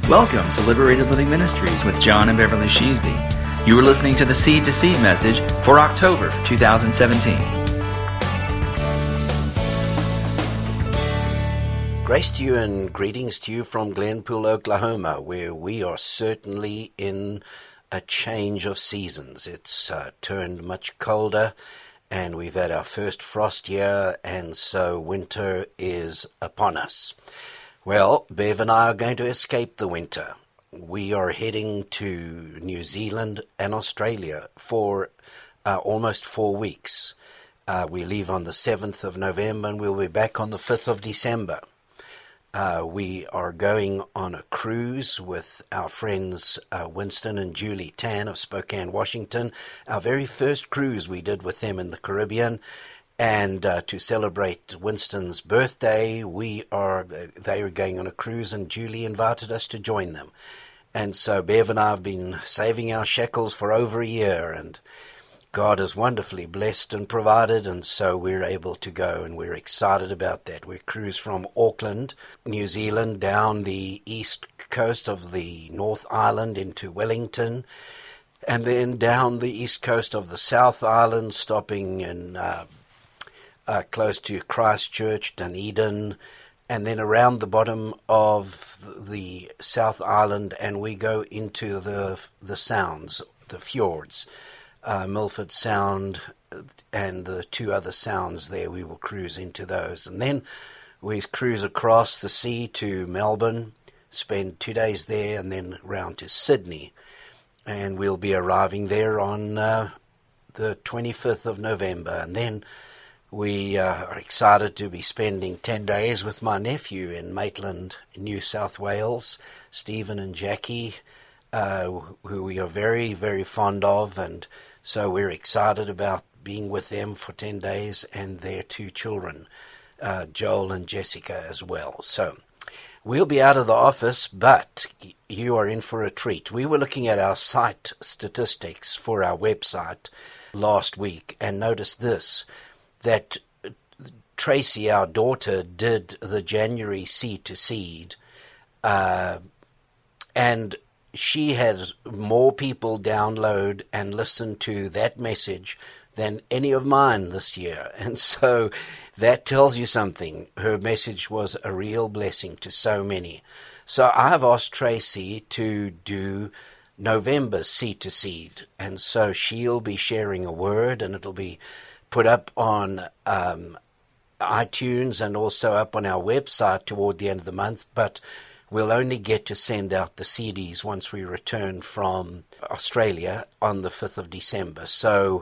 Welcome to Liberated Living Ministries with John and Beverly Sheasby. You are listening to the Seed to Seed message for October 2017. Grace to you and greetings to you from Glenpool, Oklahoma, where we are certainly in a change of seasons. It's turned much colder, and we've had our first frost here, and so winter is upon us. Well, Bev and I are going to escape the winter. We are heading to New Zealand and Australia for almost 4 weeks. We leave on the 7th of November and we'll be back on the 5th of December. We are going on a cruise with our friends Winston and Julie Tan of Spokane, Washington. Our very first cruise we did with them in the Caribbean. And to celebrate Winston's birthday, they are going on a cruise, and Julie invited us to join them. And so Bev and I have been saving our shekels for over a year, and God has wonderfully blessed and provided, and so we're able to go, and we're excited about that. We cruise from Auckland, New Zealand, down the east coast of the North Island into Wellington, and then down the east coast of the South Island, stopping in close to Christchurch, Dunedin, and then around the bottom of the South Island, and we go into the sounds, the fjords, Milford Sound, and the two other sounds there. We will cruise into those, and then we cruise across the sea to Melbourne, spend 2 days there, and then round to Sydney, and we'll be arriving there on the 25th of November, and then we are excited to be spending 10 days with my nephew in Maitland, New South Wales, Stephen and Jackie, who we are very, very fond of, and so we're excited about being with them for 10 days and their two children, Joel and Jessica as well. So we'll be out of the office, but you are in for a treat. We were looking at our site statistics for our website last week and noticed this, that Tracy, our daughter, did the January Seed to Seed, and she has more people download and listen to that message than any of mine this year. And so that tells you something. Her message was a real blessing to so many. So I've asked Tracy to do November's Seed to Seed, and so she'll be sharing a word, and it'll be put up on iTunes and also up on our website toward the end of the month, but we'll only get to send out the CDs once we return from Australia on the 5th of December. So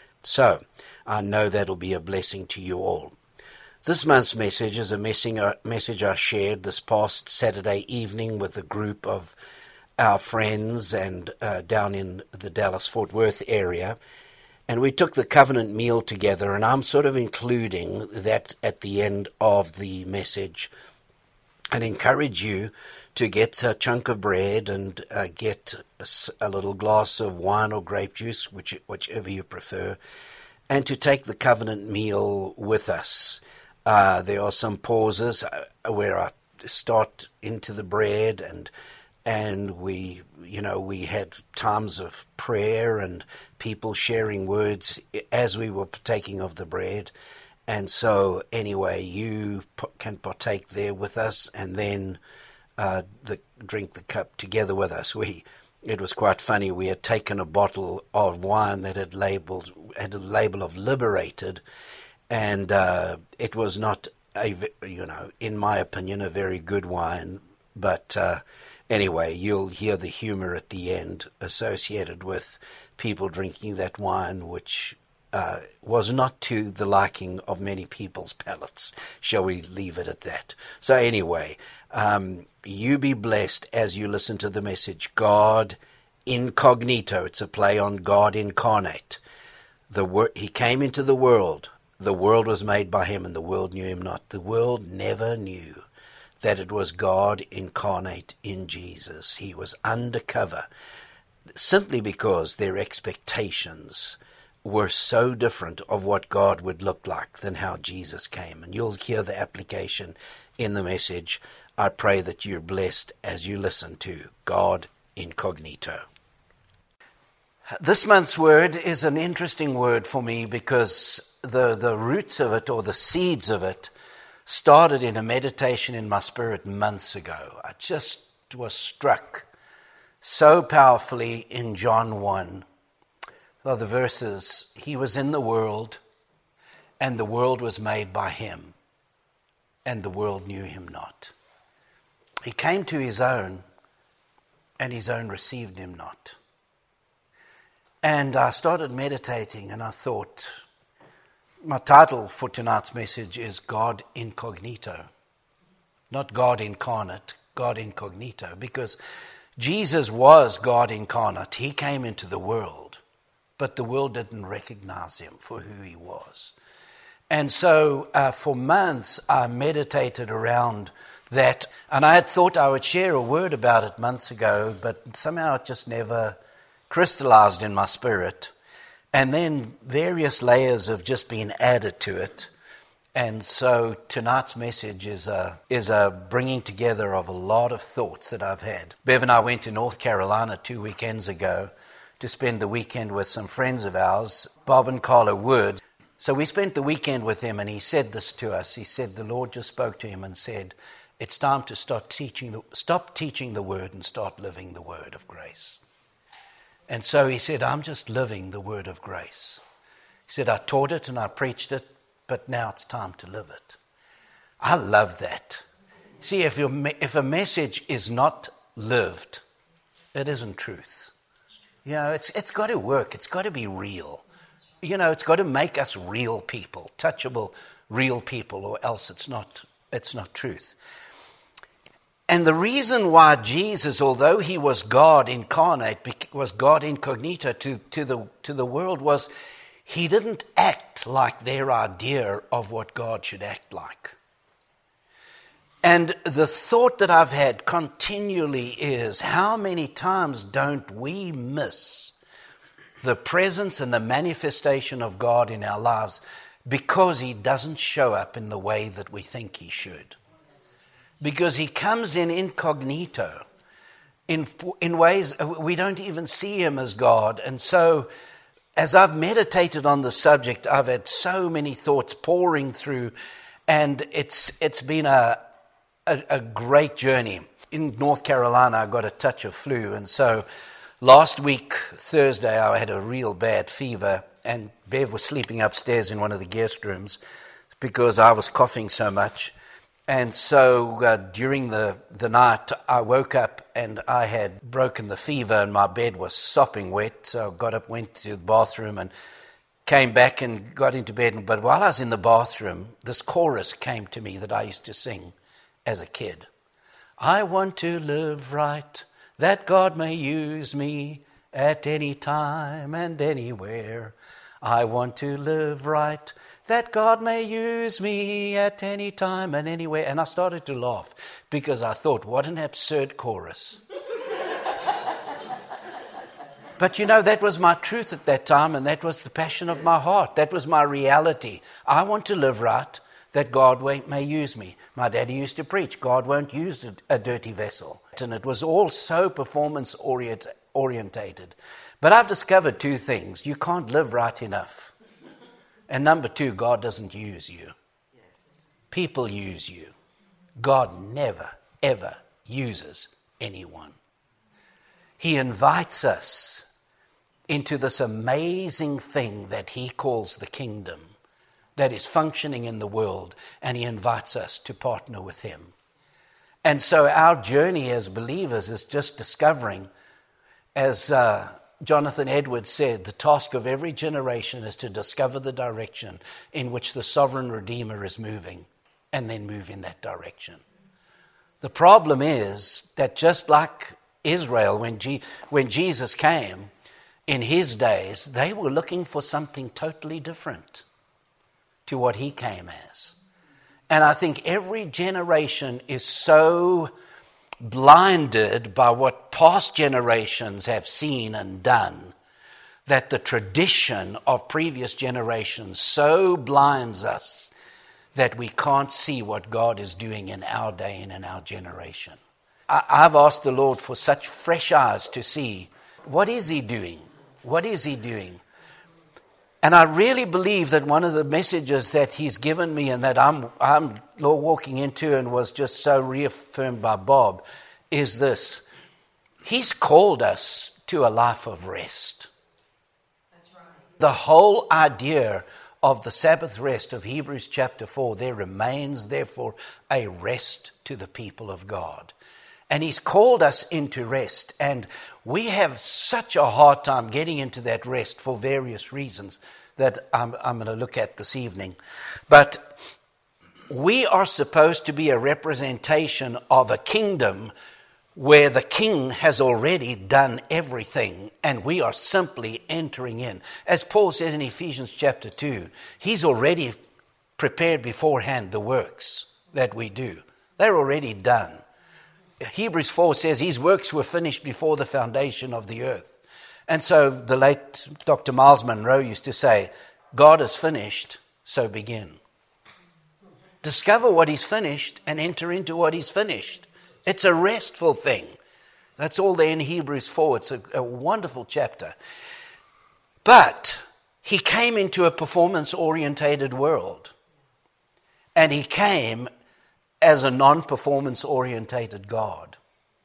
I know that'll be a blessing to you all. This month's message is a message I shared this past Saturday evening with a group of our friends and down in the Dallas-Fort Worth area. And we took the covenant meal together, and I'm sort of including that at the end of the message, and encourage you to get a chunk of bread and get a little glass of wine or grape juice, whichever you prefer, and to take the covenant meal with us. There are some pauses where I start into the bread, and we had times of prayer and people sharing words as we were partaking of the bread. And so anyway, you can partake there with us, and then drink the cup together with us. It was quite funny. We had taken a bottle of wine that had a label of Liberated, and it was not in my opinion, a very good wine, but anyway, you'll hear the humor at the end associated with people drinking that wine, which was not to the liking of many people's palates. Shall we leave it at that? So anyway, you be blessed as you listen to the message. God incognito. It's a play on God incarnate. He came into the world. The world was made by him, and the world knew him not. The world never knew that it was God incarnate in Jesus. He was undercover, simply because their expectations were so different of what God would look like than how Jesus came. And you'll hear the application in the message. I pray that you're blessed as you listen to God Incognito. This month's word is an interesting word for me because the roots of it, or the seeds of it, started in a meditation in my spirit months ago. I just was struck so powerfully in John 1. The verses, he was in the world, and the world was made by him, and the world knew him not. He came to his own, and his own received him not. And I started meditating, and I thought, my title for tonight's message is God Incognito. Not God incarnate, God Incognito. Because Jesus was God incarnate. He came into the world, but the world didn't recognize him for who he was. And so for months I meditated around that, and I had thought I would share a word about it months ago, but somehow it just never crystallized in my spirit. And then various layers have just been added to it. And so tonight's message is a bringing together of a lot of thoughts that I've had. Bev and I went to North Carolina 2 weekends ago to spend the weekend with some friends of ours, Bob and Carla Wood. So we spent the weekend with him, and he said this to us. He said the Lord just spoke to him and said, it's time to stop teaching the word and start living the word of grace. And so he said, I'm just living the word of grace. He said, I taught it and I preached it, but now it's time to live it. I love that. See, if a message is not lived, it isn't truth. You know, it's got to work. It's got to be real. You know, it's got to make us real people, touchable, real people, or else it's not truth. And the reason why Jesus, although he was God incarnate, was God incognito to the world, was he didn't act like their idea of what God should act like. And the thought that I've had continually is, how many times don't we miss the presence and the manifestation of God in our lives because he doesn't show up in the way that we think he should? Because he comes in incognito, in ways we don't even see him as God. And so, as I've meditated on the subject, I've had so many thoughts pouring through, and it's been a great journey. In North Carolina, I got a touch of flu, and so last week, Thursday, I had a real bad fever, and Bev was sleeping upstairs in one of the guest rooms because I was coughing so much. And so during the night, I woke up and I had broken the fever and my bed was sopping wet. So I got up, went to the bathroom and came back and got into bed. But while I was in the bathroom, this chorus came to me that I used to sing as a kid. I want to live right, that God may use me at any time and anywhere. I want to live right, that God may use me at any time and anywhere. And I started to laugh because I thought, what an absurd chorus. But you know, that was my truth at that time, and that was the passion of my heart. That was my reality. I want to live right, that God may use me. My daddy used to preach, God won't use a dirty vessel. And it was all so performance orientated. But I've discovered two things. You can't live right enough. And number two, God doesn't use you. People use you. God never, ever uses anyone. He invites us into this amazing thing that he calls the kingdom that is functioning in the world, and he invites us to partner with him. And so our journey as believers is just discovering, as Jonathan Edwards said, the task of every generation is to discover the direction in which the sovereign Redeemer is moving, and then move in that direction. The problem is that just like Israel, when Jesus came in his days, they were looking for something totally different to what he came as. And I think every generation is so blinded by what past generations have seen and done that the tradition of previous generations so blinds us that we can't see what God is doing in our day and in our generation. I've asked the Lord for such fresh eyes to see, what is He doing? What is He doing? And I really believe that one of the messages that He's given me and that I'm walking into and was just so reaffirmed by Bob is this. He's called us to a life of rest. That's right. The whole idea of the Sabbath rest of Hebrews chapter 4, there remains therefore a rest to the people of God. And He's called us into rest. And we have such a hard time getting into that rest for various reasons that I'm going to look at this evening. But we are supposed to be a representation of a kingdom where the king has already done everything and we are simply entering in. As Paul says in Ephesians chapter 2, he's already prepared beforehand the works that we do. They're already done. Hebrews 4 says his works were finished before the foundation of the earth. And so the late Dr. Miles Monroe used to say, God is finished, so begin. Discover what He's finished and enter into what He's finished. It's a restful thing. That's all there in Hebrews 4. It's a wonderful chapter. But He came into a performance-orientated world. And He came as a non-performance-orientated God.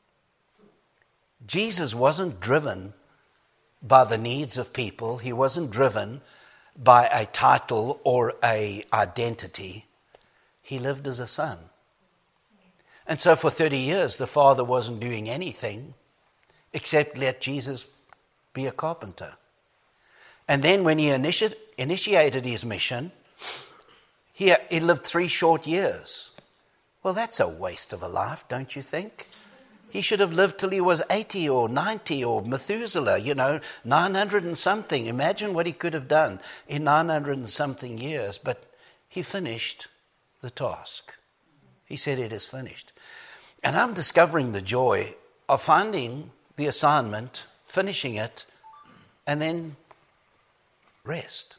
Jesus wasn't driven by the needs of people. He wasn't driven by a title or a identity. He lived as a son. And so for 30 years, the Father wasn't doing anything except let Jesus be a carpenter. And then when He initiated His mission, he lived 3 short years. Well, that's a waste of a life, don't you think? He should have lived till he was 80 or 90 or Methuselah, 900 and something. Imagine what he could have done in 900 and something years. But He finished the task. He said, it is finished. And I'm discovering the joy of finding the assignment, finishing it, and then rest.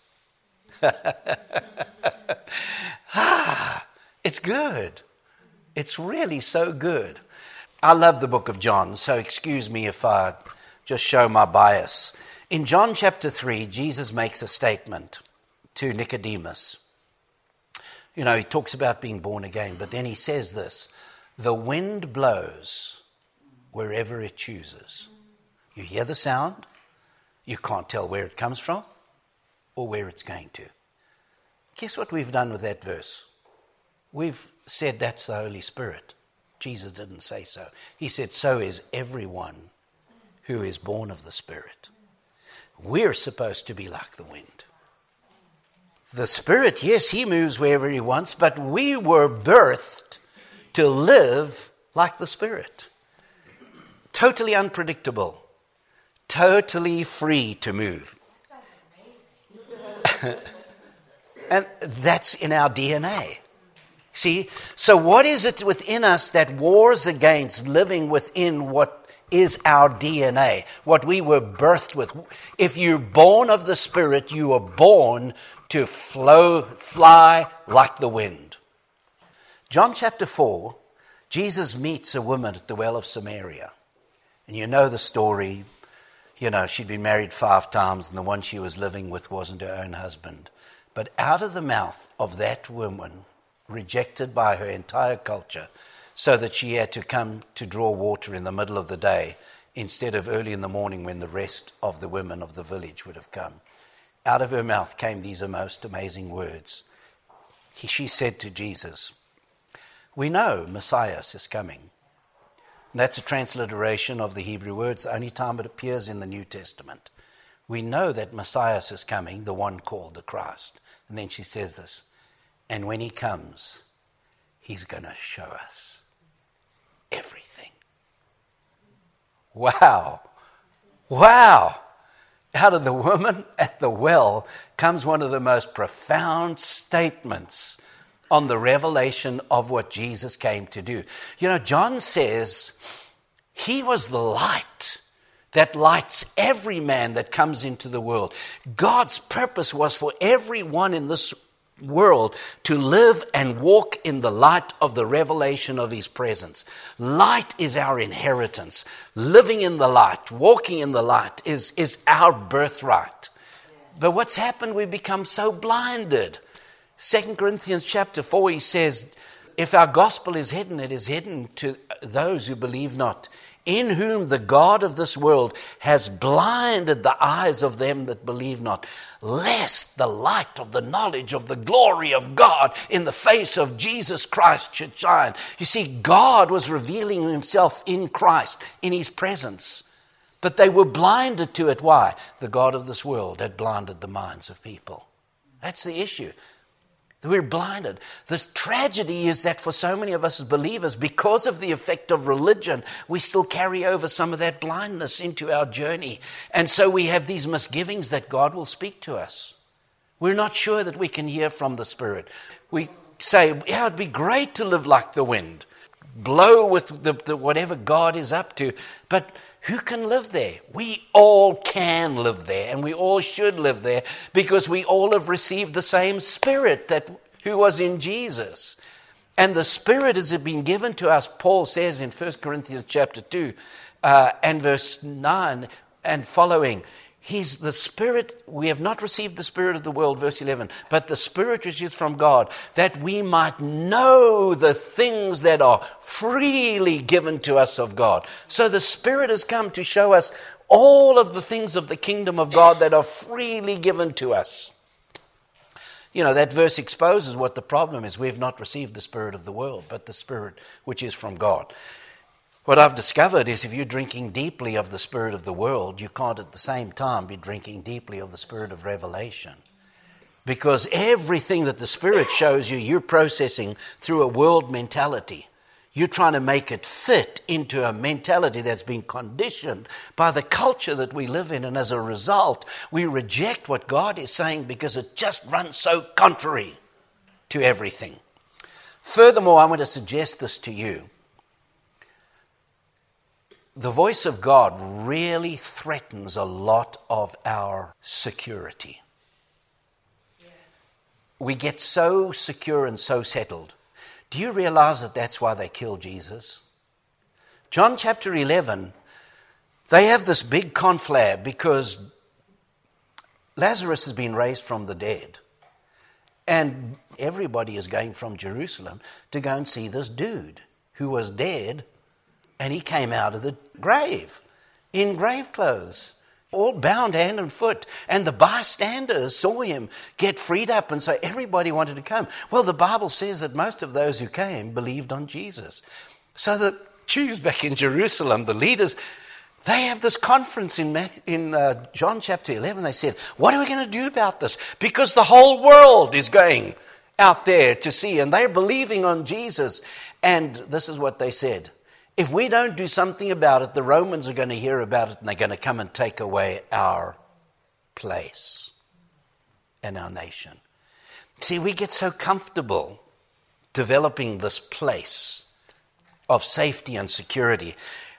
It's good. It's really so good. I love the book of John, so excuse me if I just show my bias. In John chapter 3, Jesus makes a statement to Nicodemus. He talks about being born again, but then He says this, the wind blows wherever it chooses. You hear the sound, you can't tell where it comes from or where it's going to. Guess what we've done with that verse? We've said that's the Holy Spirit. Jesus didn't say so. He said, so is everyone who is born of the Spirit. We're supposed to be like the wind. The Spirit, yes, He moves wherever He wants, but we were birthed to live like the Spirit. Totally unpredictable. Totally free to move. And that's in our DNA. See, so what is it within us that wars against living within what is our DNA, what we were birthed with? If you're born of the Spirit, you are born to fly like the wind. John chapter 4, Jesus meets a woman at the well of Samaria. And you know the story. She'd been married 5 times and the one she was living with wasn't her own husband. But out of the mouth of that woman, rejected by her entire culture, so that she had to come to draw water in the middle of the day instead of early in the morning when the rest of the women of the village would have come. Out of her mouth came these most amazing words. She said to Jesus, we know Messiah is coming. And that's a transliteration of the Hebrew words, the only time it appears in the New Testament. We know that Messiah is coming, the one called the Christ. And then she says this, and when He comes, He's going to show us everything. Wow. Wow. Out of the woman at the well comes one of the most profound statements on the revelation of what Jesus came to do. John says He was the light that lights every man that comes into the world. God's purpose was for everyone in this world to live and walk in the light of the revelation of His presence. Light is our inheritance. Living in the light, walking in the light is our birthright. But what's happened, we've become so blinded. 2 Corinthians chapter 4, he says, if our gospel is hidden, it is hidden to those who believe not, in whom the God of this world has blinded the eyes of them that believe not, lest the light of the knowledge of the glory of God in the face of Jesus Christ should shine. You see, God was revealing Himself in Christ, in His presence. But they were blinded to it. Why? The God of this world had blinded the minds of people. That's the issue. We're blinded. The tragedy is that for so many of us as believers, because of the effect of religion, we still carry over some of that blindness into our journey. And so we have these misgivings that God will speak to us. We're not sure that we can hear from the Spirit. We say, yeah, it'd be great to live like the wind. Blow with the whatever God is up to. But who can live there? We all can live there, and we all should live there, because we all have received the same Spirit who was in Jesus. And the Spirit has been given to us, Paul says in 1 Corinthians chapter 2 and verse 9 and following. He's the Spirit. We have not received the Spirit of the world, verse 11, but the Spirit which is from God, that we might know the things that are freely given to us of God. So the Spirit has come to show us all of the things of the kingdom of God that are freely given to us. You know, that verse exposes what the problem is. We have not received the Spirit of the world, but the Spirit which is from God. What I've discovered is if you're drinking deeply of the spirit of the world, you can't at the same time be drinking deeply of the spirit of revelation. Because everything that the Spirit shows you, you're processing through a world mentality. You're trying to make it fit into a mentality that's been conditioned by the culture that we live in. And as a result, we reject what God is saying because it just runs so contrary to everything. Furthermore, I want to suggest this to you. The voice of God really threatens a lot of our security. We get so secure and so settled. Do you realize that that's why they killed Jesus? John chapter 11, they have this big conflab because Lazarus has been raised from the dead. And everybody is going from Jerusalem to go and see this dude who was dead. And he came out of the grave in grave clothes, all bound hand and foot. And the bystanders saw him get freed up, and so everybody wanted to come. Well, the Bible says that most of those who came believed on Jesus. So the Jews back in Jerusalem, the leaders, they have this conference in John chapter 11. They said, what are we going to do about this? Because the whole world is going out there to see, and they're believing on Jesus. And this is what they said. If we don't do something about it, the Romans are going to hear about it and they're going to come and take away our place and our nation. See, we get so comfortable developing this place of safety and security.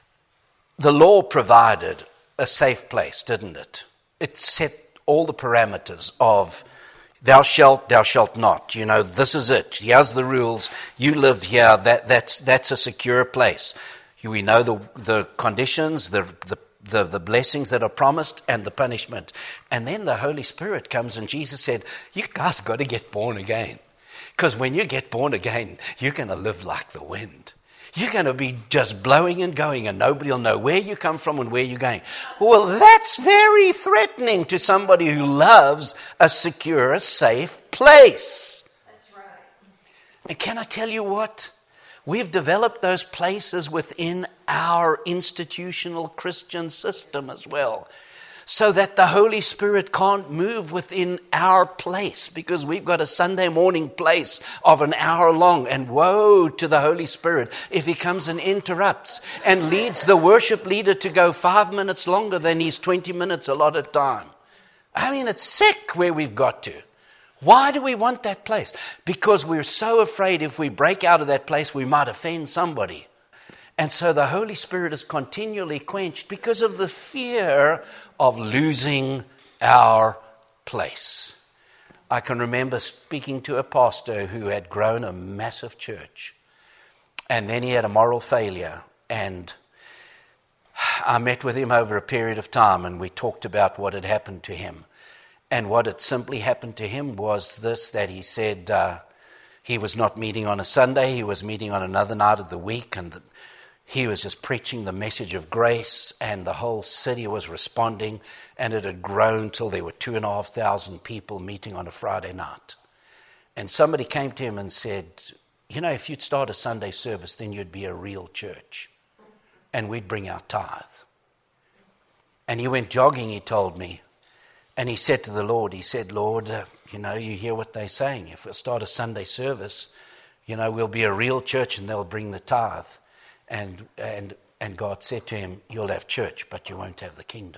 The law provided a safe place, didn't it? It set all the parameters of thou shalt not. You know, this is it. Here's the rules. You live here. That's a secure place. We know the conditions, the blessings that are promised, and the punishment. And then the Holy Spirit comes, and Jesus said, you guys got to get born again. Because when you get born again, you're going to live like the wind. You're going to be just blowing and going, and nobody will know where you come from and where you're going. Well, that's very threatening to somebody who loves a secure, safe place. That's right. And can I tell you what? We've developed those places within our institutional Christian system as well, so that the Holy Spirit can't move within our place, because we've got a Sunday morning place of an hour long, and woe to the Holy Spirit if he comes and interrupts and leads the worship leader to go 5 minutes longer than his 20 minutes allotted time. I mean, it's sick where we've got to. Why do we want that place? Because we're so afraid if we break out of that place, we might offend somebody. And so the Holy Spirit is continually quenched because of the fear of losing our place. I can remember speaking to a pastor who had grown a massive church, and then he had a moral failure, and I met with him over a period of time, and we talked about what had happened to him. And what had simply happened to him was this, that he said he was not meeting on a Sunday, he was meeting on another night of the week, and he was just preaching the message of grace, and the whole city was responding, and it had grown till there were 2,500 people meeting on a Friday night. And somebody came to him and said, you know, if you'd start a Sunday service, then you'd be a real church, and we'd bring our tithe. And he went jogging, he told me, and he said to the Lord, he said, Lord, you know, you hear what they're saying. If we'll start a Sunday service, you know, we'll be a real church and they'll bring the tithe. And God said to him, you'll have church, but you won't have the kingdom.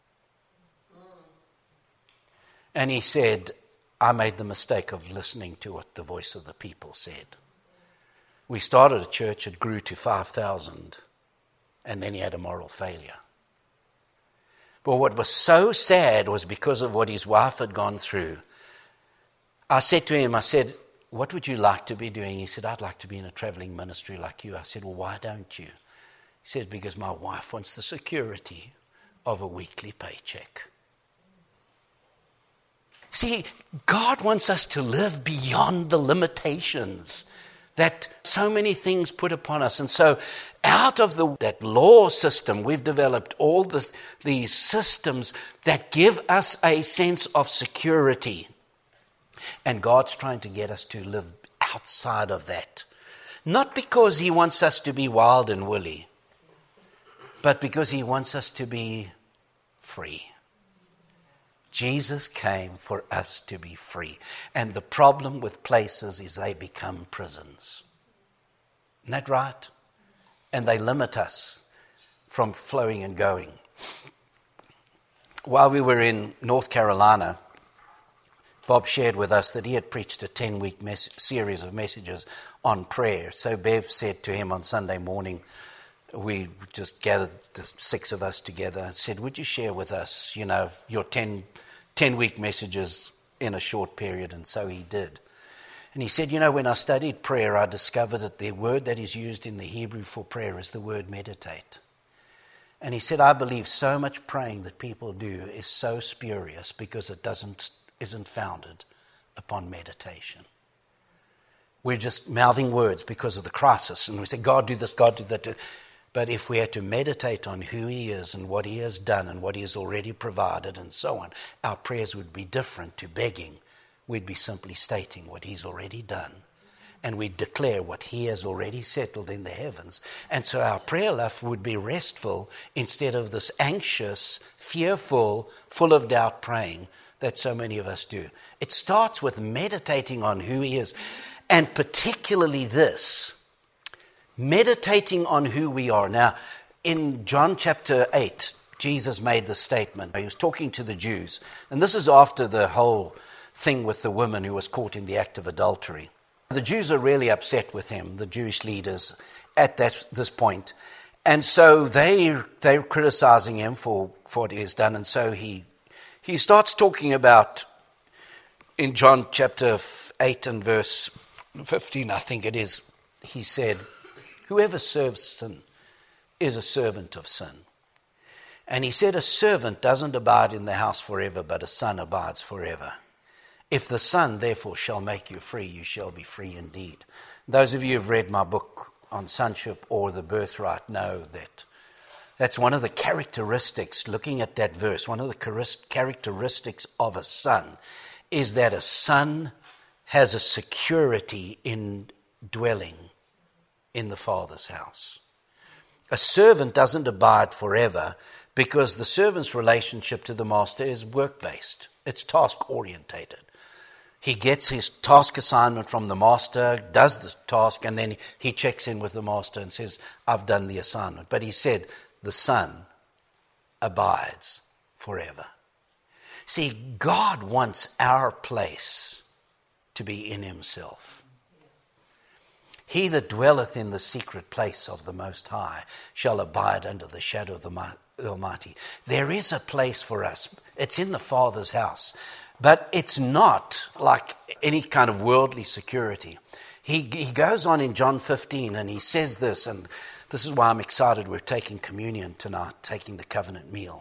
And he said, I made the mistake of listening to what the voice of the people said. We started a church, it grew to 5,000, and then he had a moral failure. But what was so sad was because of what his wife had gone through. I said to him, I said, what would you like to be doing? He said, I'd like to be in a traveling ministry like you. I said, well, why don't you? He said, because my wife wants the security of a weekly paycheck. See, God wants us to live beyond the limitations that so many things put upon us. And so out of that law system, we've developed all these systems that give us a sense of security. And God's trying to get us to live outside of that. Not because he wants us to be wild and woolly, but because he wants us to be free. Jesus came for us to be free. And the problem with places is they become prisons. Isn't that right? And they limit us from flowing and going. While we were in North Carolina, Bob shared with us that he had preached a 10-week series of messages on prayer. So Bev said to him on Sunday morning, we just gathered the 6 of us together and said, would you share with us, you know, your 10-week messages in a short period? And so he did. And he said, you know, when I studied prayer, I discovered that the word that is used in the Hebrew for prayer is the word meditate. And he said, I believe so much praying that people do is so spurious because it isn't founded upon meditation. We're just mouthing words because of the crisis. And we say, God do this, God do that. But if we had to meditate on who he is and what he has done and what he has already provided and so on, our prayers would be different to begging. We'd be simply stating what he's already done. And we'd declare what he has already settled in the heavens. And so our prayer life would be restful instead of this anxious, fearful, full of doubt praying that so many of us do. It starts with meditating on who he is. And particularly this, meditating on who we are. Now, in John chapter 8, Jesus made this statement. He was talking to the Jews. And this is after the whole thing with the woman who was caught in the act of adultery. The Jews are really upset with him, the Jewish leaders, at this point. And so they're criticizing him for what he has done. And so he starts talking about, in John chapter 8 and verse 15, I think it is, he said, whoever serves sin is a servant of sin. And he said, a servant doesn't abide in the house forever, but a son abides forever. If the Son, therefore, shall make you free, you shall be free indeed. Those of you who have read my book on sonship or the birthright know that that's one of the characteristics, looking at that verse, one of the characteristics of a son is that a son has a security in dwelling in the Father's house. A servant doesn't abide forever because the servant's relationship to the master is work-based. It's task-orientated. He gets his task assignment from the master, does the task, and then he checks in with the master and says, I've done the assignment. But he said, the Son abides forever. See, God wants our place to be in himself. He that dwelleth in the secret place of the Most High shall abide under the shadow of the Almighty. There is a place for us. It's in the Father's house. But it's not like any kind of worldly security. He goes on in John 15 and he says this, and this is why I'm excited we're taking communion tonight, taking the covenant meal.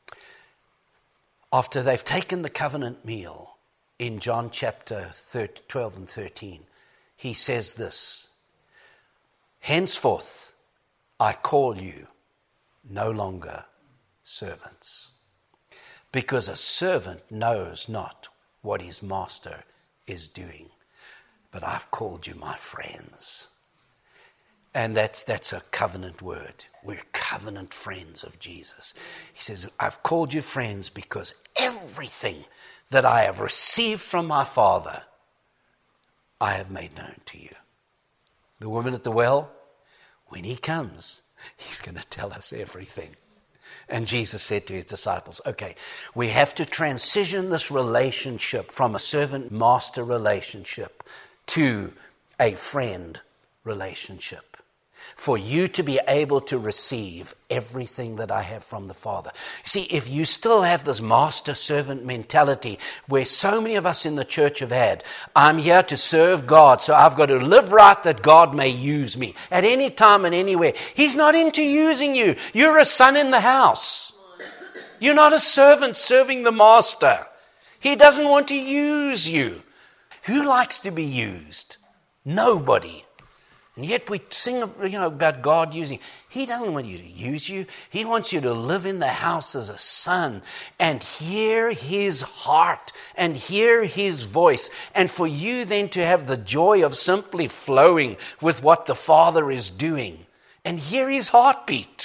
After they've taken the covenant meal in John chapter 12 and 13, he says this, henceforth I call you no longer servants, because a servant knows not what his master is doing. But I've called you my friends. And that's a covenant word. We're covenant friends of Jesus. He says, I've called you friends because everything that I have received from my Father, I have made known to you. The woman at the well, when he comes, he's going to tell us everything. And Jesus said to his disciples, okay, we have to transition this relationship from a servant-master relationship to a friend relationship, for you to be able to receive everything that I have from the Father. See, if you still have this master-servant mentality, where so many of us in the church have had, I'm here to serve God, so I've got to live right that God may use me at any time and anywhere. He's not into using you. You're a son in the house. You're not a servant serving the master. He doesn't want to use you. Who likes to be used? Nobody. And yet we sing about God using. He doesn't want you to use you. He wants you to live in the house as a son and hear his heart and hear his voice. And for you then to have the joy of simply flowing with what the Father is doing and hear his heartbeat.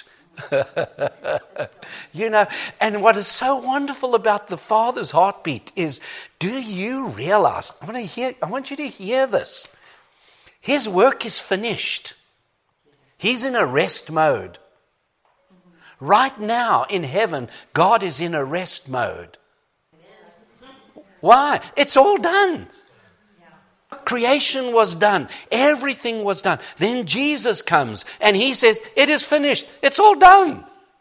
And what is so wonderful about the Father's heartbeat is, do you realize, I want you to hear this. His work is finished. He's in a rest mode. Right now in heaven, God is in a rest mode. Why? It's all done. Creation was done. Everything was done. Then Jesus comes and he says, it is finished. It's all done.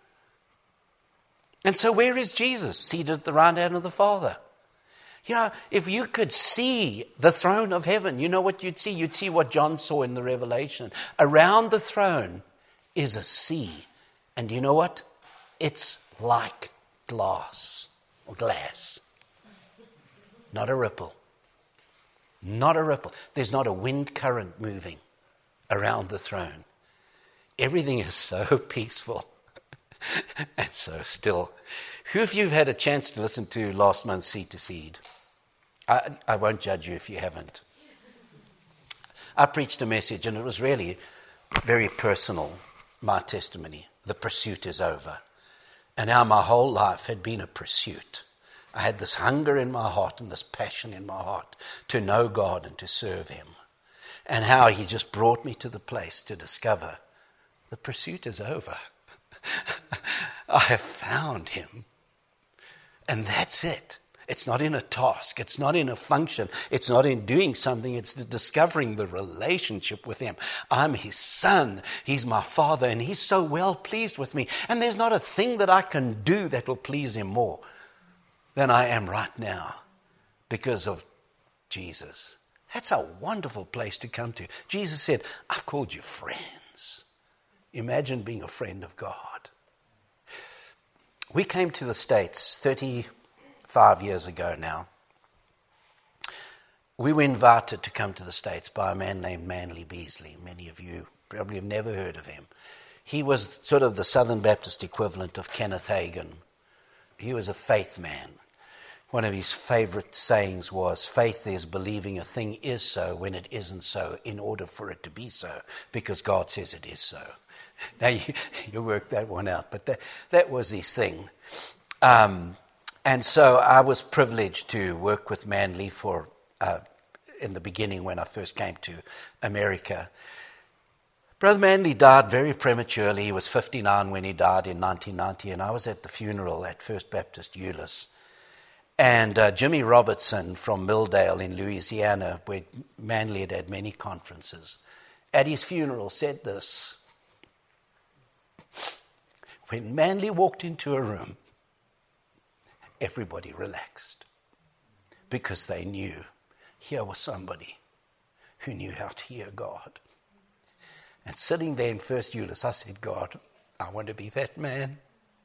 And so where is Jesus? Seated at the right hand of the Father. If you could see the throne of heaven, you know what you'd see? You'd see what John saw in the Revelation. Around the throne is a sea. And you know what? It's like glass or glass. Not a ripple. Not a ripple. There's not a wind current moving around the throne. Everything is so peaceful and so still. Who of you have had a chance to listen to last month's Seed to Seed? I won't judge you if you haven't. I preached a message and it was really very personal, my testimony. The pursuit is over. And how my whole life had been a pursuit. I had this hunger in my heart and this passion in my heart to know God and to serve him. And how he just brought me to the place to discover the pursuit is over. I have found him. And that's it. It's not in a task. It's not in a function. It's not in doing something. It's discovering the relationship with him. I'm his son. He's my Father. And he's so well pleased with me. And there's not a thing that I can do that will please him more than I am right now because of Jesus. That's a wonderful place to come to. Jesus said, I've called you friends. Imagine being a friend of God. We came to the States 35 years ago now. We were invited to come to the States by a man named Manly Beasley. Many of you probably have never heard of him. He was sort of the Southern Baptist equivalent of Kenneth Hagin. He was a faith man. One of his favorite sayings was, faith is believing a thing is so when it isn't so in order for it to be so, because God says it is so. Now, you work that one out, but that was his thing. And so I was privileged to work with Manly in the beginning when I first came to America. Brother Manly died very prematurely. He was 59 when he died in 1990, and I was at the funeral at First Baptist Euless. And Jimmy Robertson from Milldale in Louisiana, where Manly had had many conferences, at his funeral said this: when Manly walked into a room, everybody relaxed. because they knew here was somebody who knew how to hear God. And sitting there in First Euless, I said, God, I want to be that man.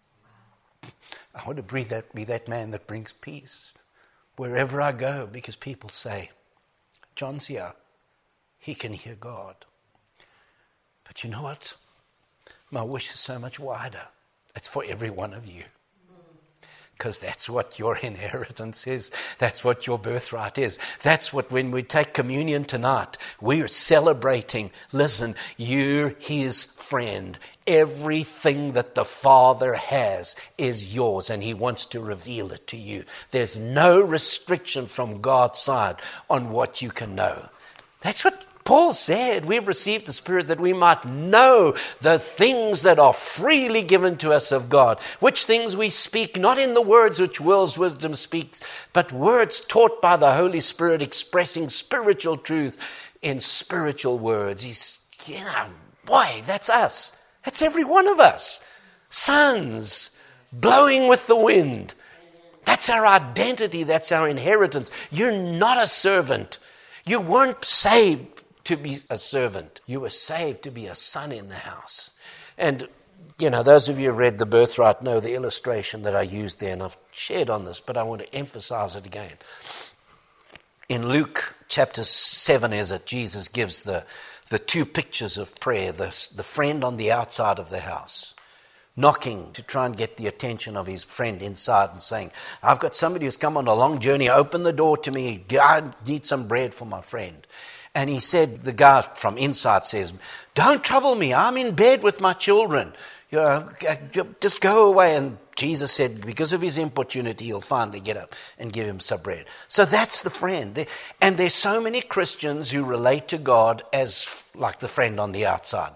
I want to be that man that brings peace wherever I go, because people say, John's here. He can hear God. But you know what? My wish is so much wider. It's for every one of you. Because that's what your inheritance is. That's what your birthright is. That's what, when we take communion tonight, we're celebrating. Listen, you're his friend. Everything that the Father has is yours, and he wants to reveal it to you. There's no restriction from God's side on what you can know. That's what Paul said. We've received the Spirit that we might know the things that are freely given to us of God, which things we speak, not in the words which world's wisdom speaks, but words taught by the Holy Spirit, expressing spiritual truth in spiritual words. Boy, that's us. That's every one of us. Sons, blowing with the wind. That's our identity. That's our inheritance. You're not a servant. You weren't saved to be a servant. You were saved to be a son in the house. And, those of you who read The Birthright know the illustration that I used there, and I've shared on this, but I want to emphasize it again. In Luke chapter 7, Jesus gives the two pictures of prayer, the friend on the outside of the house, knocking to try and get the attention of his friend inside and saying, I've got somebody who's come on a long journey, open the door to me, I need some bread for my friend. And he said, the guy from inside says, don't trouble me, I'm in bed with my children. Just go away. And Jesus said, because of his importunity, he'll finally get up and give him some bread. So that's the friend. And there's so many Christians who relate to God as like the friend on the outside.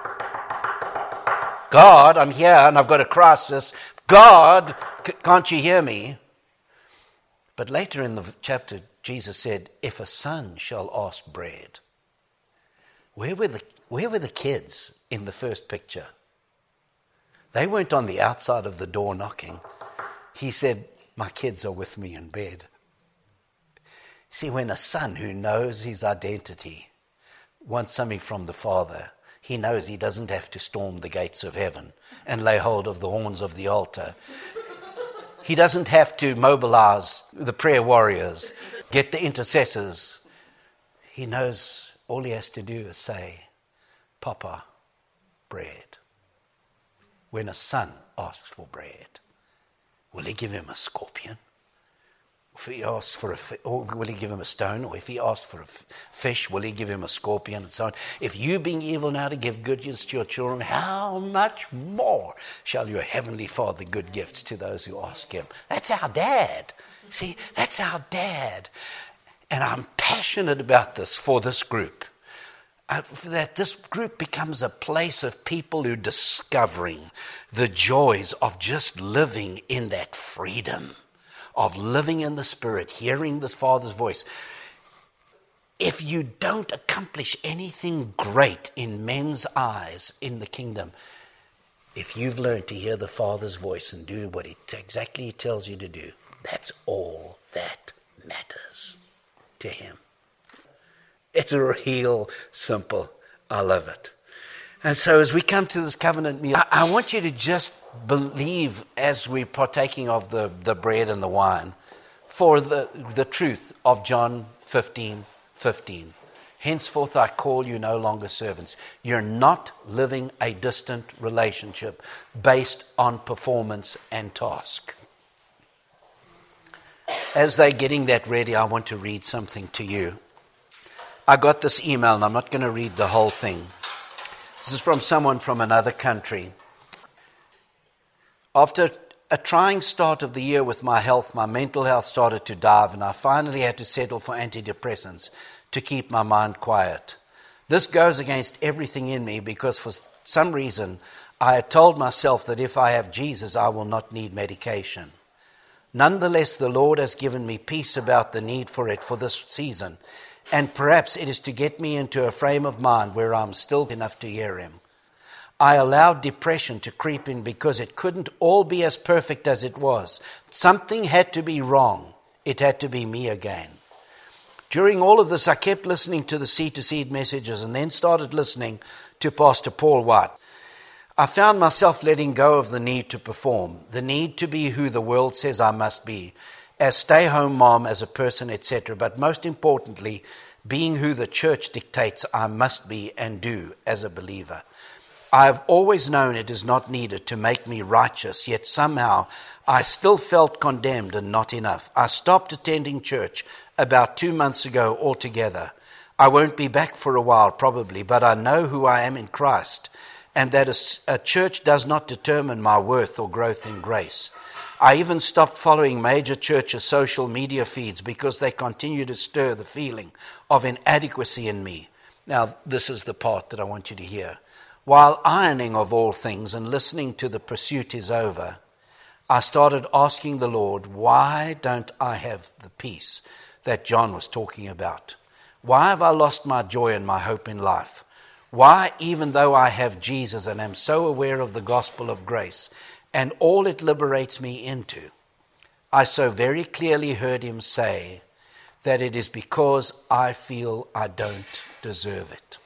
God, I'm here and I've got a crisis. God, can't you hear me? But later in the chapter, Jesus said, if a son shall ask bread. Where were the kids in the first picture? They weren't on the outside of the door knocking. He said, my kids are with me in bed. See, when a son who knows his identity wants something from the Father, he knows he doesn't have to storm the gates of heaven and lay hold of the horns of the altar. He doesn't have to mobilize the prayer warriors, get the intercessors. He knows all he has to do is say, Papa, bread. When a son asks for bread, will he give him a scorpion? If he asks for or will he give him a stone? Or if he asks for a fish, will he give him a scorpion and so on? If you, being evil now, to give good gifts to your children, how much more shall your heavenly Father give gifts to those who ask him? That's our dad. See, that's our dad. And I'm passionate about this for this group. That this group becomes a place of people who are discovering the joys of just living in that freedom, of living in the Spirit, hearing the Father's voice. If you don't accomplish anything great in men's eyes in the kingdom, if you've learned to hear the Father's voice and do what exactly he tells you to do, that's all that matters to him. It's real simple. I love it. And so as we come to this covenant meal, I want you to just believe as we're partaking of the bread and the wine for the truth of John 15:15. Henceforth I call you no longer servants. You're not living a distant relationship based on performance and task. As they're getting that ready, I want to read something to you. I got this email, and I'm not going to read the whole thing. This is from someone from another country. After a trying start of the year with my health, my mental health started to dive, and I finally had to settle for antidepressants to keep my mind quiet. This goes against everything in me because for some reason I had told myself that if I have Jesus, I will not need medication. Nonetheless, the Lord has given me peace about the need for it for this season. And perhaps it is to get me into a frame of mind where I'm still enough to hear him. I allowed depression to creep in because it couldn't all be as perfect as it was. Something had to be wrong. It had to be me again. During all of this, I kept listening to the Seed to Seed messages and then started listening to Pastor Paul White. I found myself letting go of the need to perform, the need to be who the world says I must be, as stay-home mom, as a person, etc. But most importantly, being who the church dictates I must be and do as a believer. I have always known it is not needed to make me righteous, yet somehow I still felt condemned and not enough. I stopped attending church about 2 months ago altogether. I won't be back for a while probably, but I know who I am in Christ, and that a church does not determine my worth or growth in grace. I even stopped following major churches' social media feeds because they continue to stir the feeling of inadequacy in me. Now, this is the part that I want you to hear. While ironing of all things and listening to The Pursuit Is Over, I started asking the Lord, why don't I have the peace that John was talking about? Why have I lost my joy and my hope in life? Why, even though I have Jesus and am so aware of the gospel of grace and all it liberates me into, I so very clearly heard him say that it is because I feel I don't deserve it.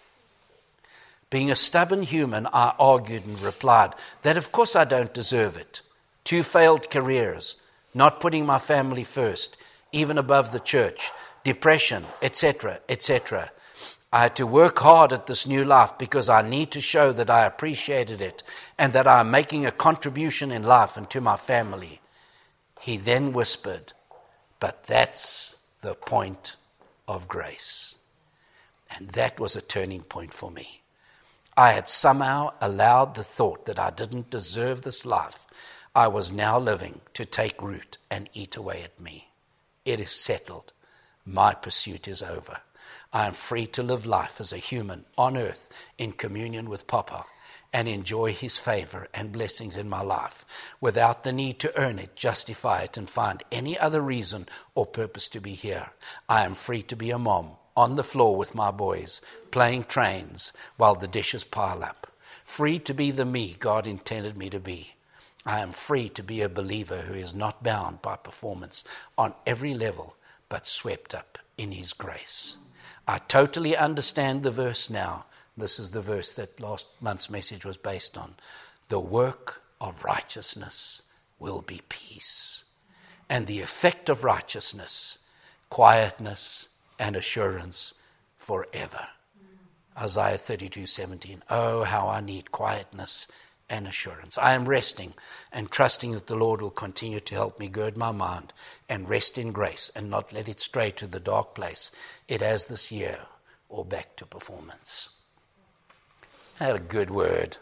Being a stubborn human, I argued and replied that of course I don't deserve it. 2 failed careers, not putting my family first, even above the church, depression, etc., etc. I had to work hard at this new life because I need to show that I appreciated it and that I am making a contribution in life and to my family. He then whispered, but that's the point of grace. And that was a turning point for me. I had somehow allowed the thought that I didn't deserve this life I was now living to take root and eat away at me. It is settled. My pursuit is over. I am free to live life as a human on earth in communion with Papa and enjoy his favor and blessings in my life without the need to earn it, justify it, and find any other reason or purpose to be here. I am free to be a mom on the floor with my boys, playing trains while the dishes pile up. Free to be the me God intended me to be. I am free to be a believer who is not bound by performance on every level, but swept up in his grace. I totally understand the verse now. This is the verse that last month's message was based on. The work of righteousness will be peace. And the effect of righteousness, quietness and assurance forever. Isaiah 32:17. Oh, how I need quietness and assurance. I am resting and trusting that the Lord will continue to help me gird my mind and rest in grace and not let it stray to the dark place it has this year or back to performance. That's a good word.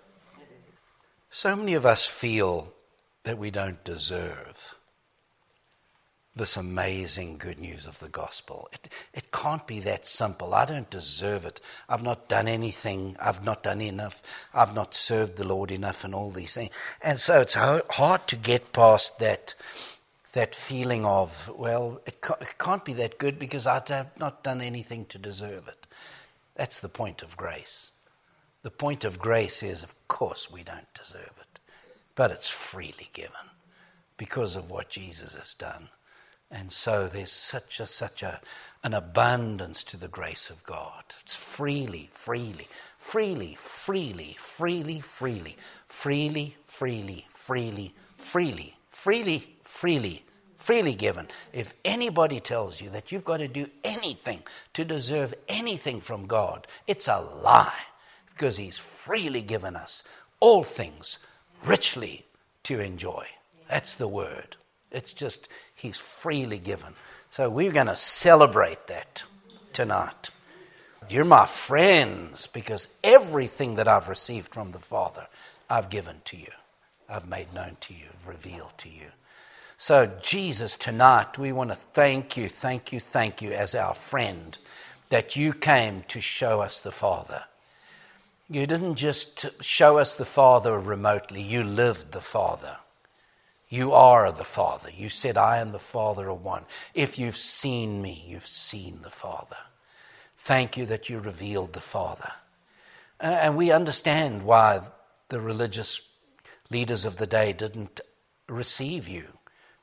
So many of us feel that we don't deserve this amazing good news of the gospel. It can't be that simple. I don't deserve it. I've not done anything. I've not done enough. I've not served the Lord enough and all these things. And so it's hard to get past that feeling of, well, it can't be that good because I have not done anything to deserve it. That's the point of grace. The point of grace is, of course, we don't deserve it. But it's freely given because of what Jesus has done. And so there's such an abundance to the grace of God. It's freely given. If anybody tells you that you've got to do anything to deserve anything from God, it's a lie, because he's freely given us all things richly to enjoy. That's the word. It's just, he's freely given. So we're going to celebrate that tonight. You're my friends because everything that I've received from the Father, I've given to you. I've made known to you, revealed to you. So Jesus, tonight we want to thank you as our friend that you came to show us the Father. You didn't just show us the Father remotely, you lived the Father. You are the Father. You said, I and the Father are one. If you've seen me, you've seen the Father. Thank you that you revealed the Father. And we understand why the religious leaders of the day didn't receive you.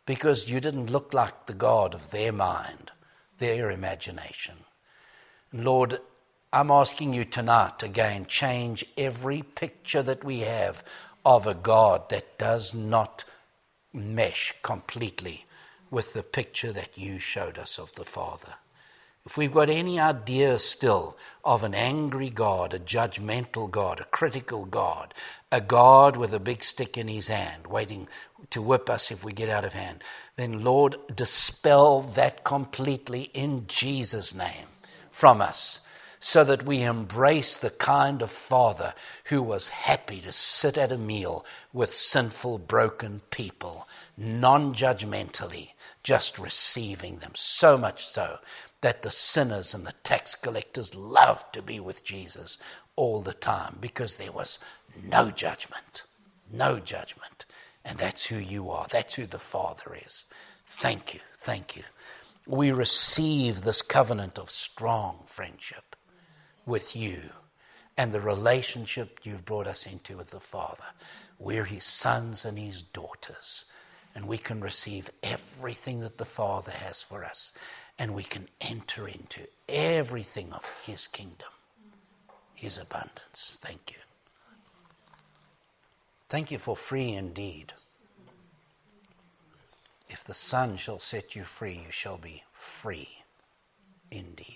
because you didn't look like the God of their mind, their imagination. And Lord, I'm asking you tonight again, change every picture that we have of a God that does not mesh completely with the picture that you showed us of the Father. If we've got any idea still of an angry God, a judgmental God, a critical God, a God with a big stick in his hand, waiting to whip us if we get out of hand, then Lord, dispel that completely in Jesus' name from us, so that we embrace the kind of Father who was happy to sit at a meal with sinful, broken people, non-judgmentally, just receiving them, so much so that the sinners and the tax collectors loved to be with Jesus all the time, because there was no judgment. No judgment. And that's who you are. That's who the Father is. Thank you. Thank you. We receive this covenant of strong friendship with you and the relationship you've brought us into with the Father. We're his sons and his daughters, and we can receive everything that the Father has for us, and we can enter into everything of his kingdom, his abundance. Thank you. Thank you for free indeed. If the Son shall set you free, you shall be free indeed.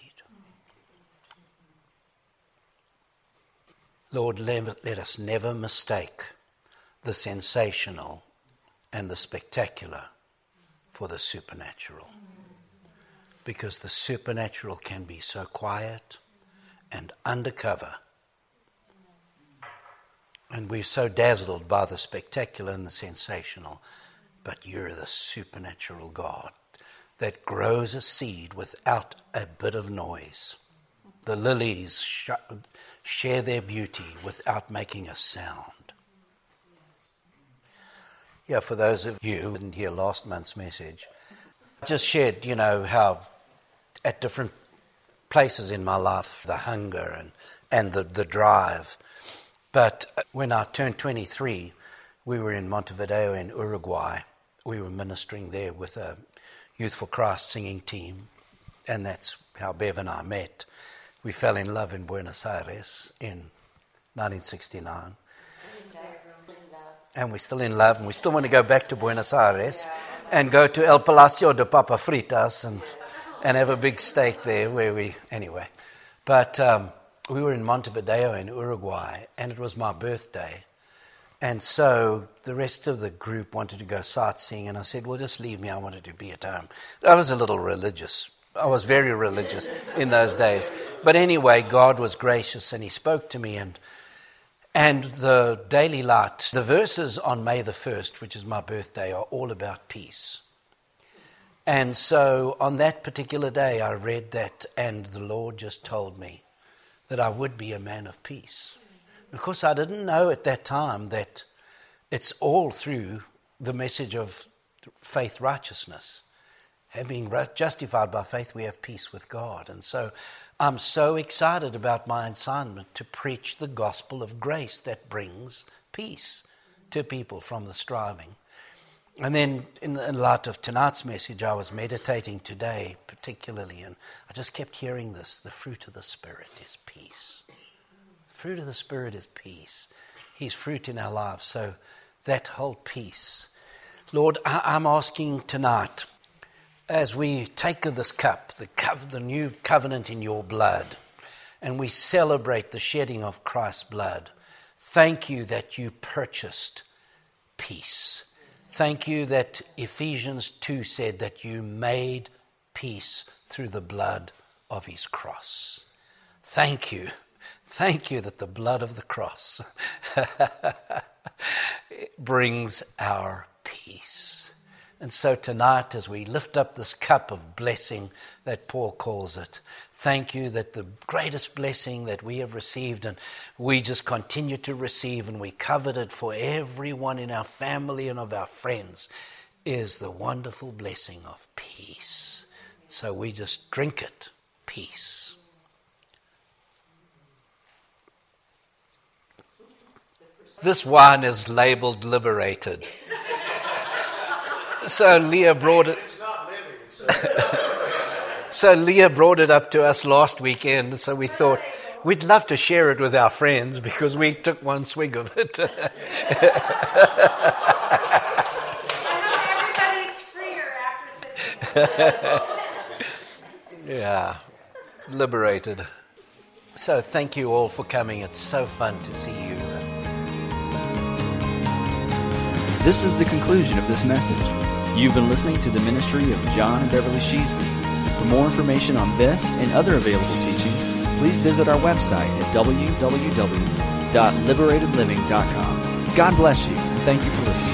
Lord, let us never mistake the sensational and the spectacular for the supernatural. Because the supernatural can be so quiet and undercover. And we're so dazzled by the spectacular and the sensational. But you're the supernatural God that grows a seed without a bit of noise. The lilies share their beauty without making a sound. Yeah, for those of you who didn't hear last month's message, I just shared, how at different places in my life, the hunger and the drive. But when I turned 23, we were in Montevideo in Uruguay. We were ministering there with a Youth for Christ singing team, and that's how Bev and I met. We fell in love in Buenos Aires in 1969. And we're still in love, and we still want to go back to Buenos Aires and go to El Palacio de Papa Fritas and have a big steak there anyway. But we were in Montevideo in Uruguay, and it was my birthday. And so the rest of the group wanted to go sightseeing, and I said, well, just leave me. I wanted to be at home. I was a little religious. I was very religious in those days. But anyway, God was gracious, and he spoke to me. And the Daily Light, the verses on May the 1st, which is my birthday, are all about peace. And so on that particular day, I read that, and the Lord just told me that I would be a man of peace. Of course, I didn't know at that time that it's all through the message of faith righteousness. Having justified by faith, we have peace with God. And so I'm so excited about my assignment to preach the gospel of grace that brings peace to people from the striving. And then in light of tonight's message, I was meditating today particularly, and I just kept hearing this: the fruit of the Spirit is peace. Fruit of the Spirit is peace. He's fruit in our lives. So that whole peace. Lord, I'm asking tonight, as we take of this cup, the new covenant in your blood, and we celebrate the shedding of Christ's blood, thank you that you purchased peace. Thank you that Ephesians 2 said that you made peace through the blood of his cross. Thank you. Thank you that the blood of the cross brings our peace. And so tonight, as we lift up this cup of blessing that Paul calls it, thank you that the greatest blessing that we have received, and we just continue to receive, and we covet it for everyone in our family and of our friends, is the wonderful blessing of peace. So we just drink it, peace. This wine is labeled liberated. So Leah brought it. So Leah brought it up to us last weekend. So we thought we'd love to share it with our friends because we took one swig of it. I hope everybody's freer after sitting. Yeah, liberated. So thank you all for coming. It's so fun to see you. This is the conclusion of this message. You've been listening to the ministry of John and Beverly Sheasby. For more information on this and other available teachings, please visit our website at www.liberatedliving.com. God bless you, and thank you for listening.